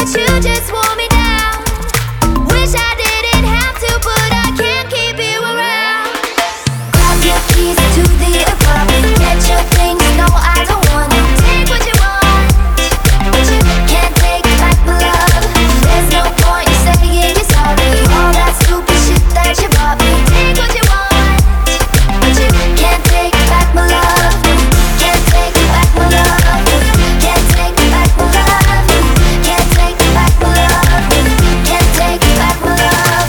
but you just wore me down. Wish I didn't have to, but I can't keep you around. Grab your keys to the apartment, get your things, no I don't wanna. Take what you want, but you can't take back my love. There's no point in saying you're sorry. All that stupid shit that you bought me. Take what you want, but you can't take back my love. Can't take back my love. Can't take back my love. Can't take back my love. Can't take back my love.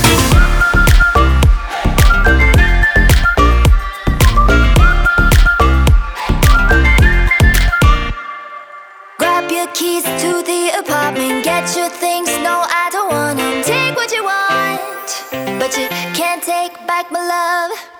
Grab your keys to the apartment, get your things, no I don't want 'em. Take what you want, but you can't take back my love.